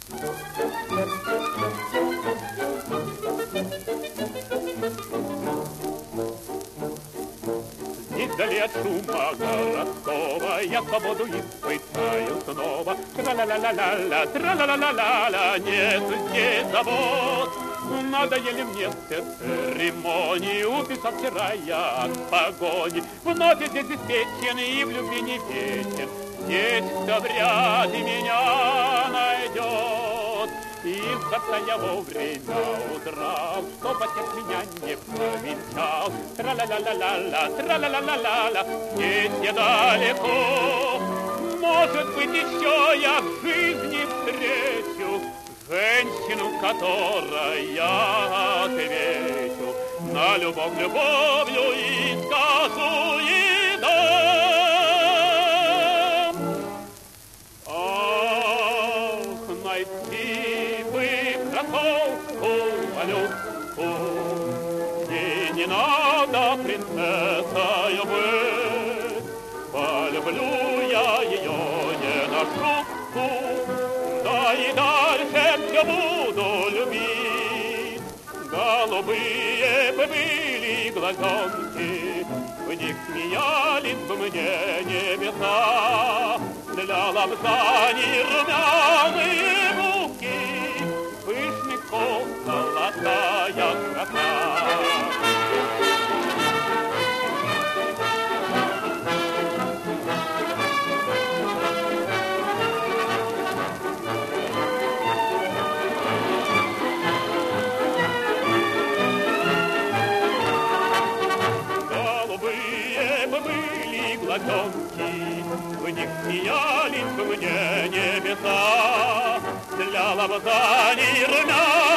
Вдали от шума городского я свободу испытаю снова. Тра-ла-ла-ла-ла-ла, тра-ла-ла-ла-ла-ла, нет здесь забот. Надоели мне все церемонии, убежал вчера я от погони. Вновь я здесь беспечен и в любви не вечен. Здесь все вряд ли меня найдет. И за я вовремя удрал, чтоб отец меня не повенчал. Тра-ла-ла-ла-ла-ла, тра-ла-ла-ла-ла-ла, здесь недалеко. Может быть, еще я в жизни встречу женщину, которой я отвечу на любовь любовью и скажу и дам. Ах, найти бы красотку малютку, ей не надо принцессой быть. Полюблю я ее не на шутку, да и дальше все буду любить. Голубые бы были глазенки, в них смеялись бы мне небеса. Для лапзаний румяные губки, пышный кол, золотая краса. В них смеялись бы мне небеса. Для лапзаний румяных